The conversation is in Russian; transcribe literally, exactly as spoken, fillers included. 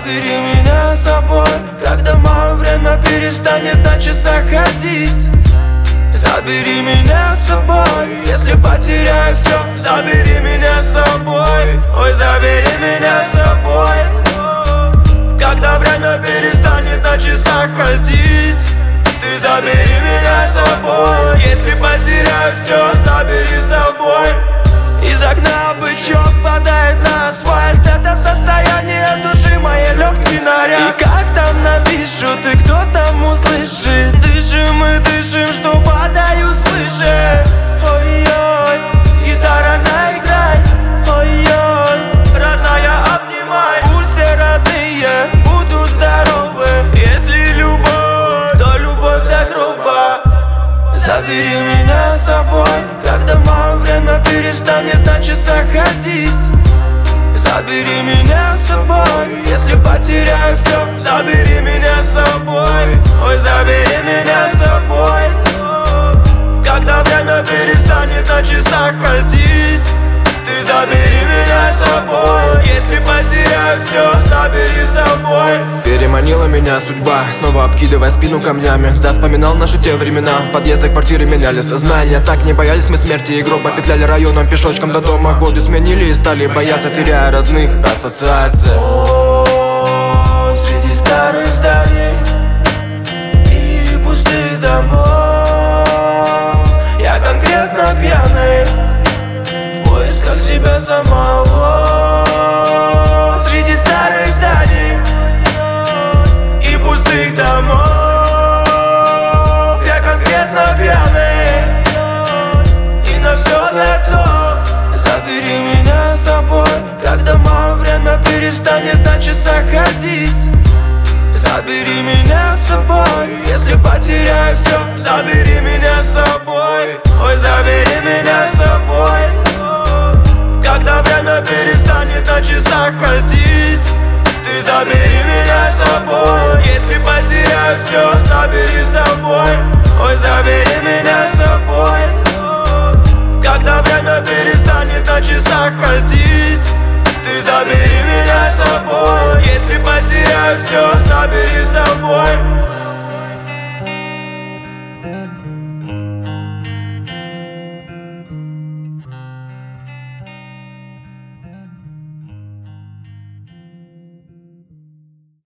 Забери меня с собой, когда мое время перестанет на часах ходить. Забери меня с собой, если потеряю все. Забери меня с собой, ой, забери меня с собой, когда время перестанет на часах ходить. Ты забери меня с собой, если потеряю все. Забери с собой. Из окна бычок падает на асфальт. Это состояние души моей легкий наряд. И как там напишут, и кто там услышит? Дышим и дышим, что падаю свыше. Ой-ой, гитара наиграй. Ой-ой, родная, обнимай. Пусть все родные будут здоровы. Если любовь, то любовь до гроба. Забери меня с собой, когда мое время перестанет на часах ходить. Забери меня с собой, если потеряю все. Забери меня с собой, ой, забери меня с собой, когда время перестанет на часах ходить. Ты забери меня с собой, если потеряю все. Забери с собой. Переманила меня судьба, снова обкидывая спину камнями. Да, вспоминал наши те времена, подъезды, квартиры меняли сознание. Так не боялись мы смерти и гроба, петляли районом пешочком до дома. Годы сменили и стали бояться, теряя родных. Ассоциация. О, среди старых зданий и пустых домов я конкретно пьяный в поисках себя самого. Среди старых зданий и пустых домов я конкретно пьяный и на все готов. Забери меня с собой, когда мое время перестанет на часах ходить. Забери меня с собой, если потеряю все. Забери меня с собой, ой, забери меня с собой, когда время перестанет на часах ходить. Ты забери меня с собой, если потеряю все. Забери с собой, ой, забери меня с собой, когда время перестанет на часах ходить. Ты забери меня с собой, если потеряю все.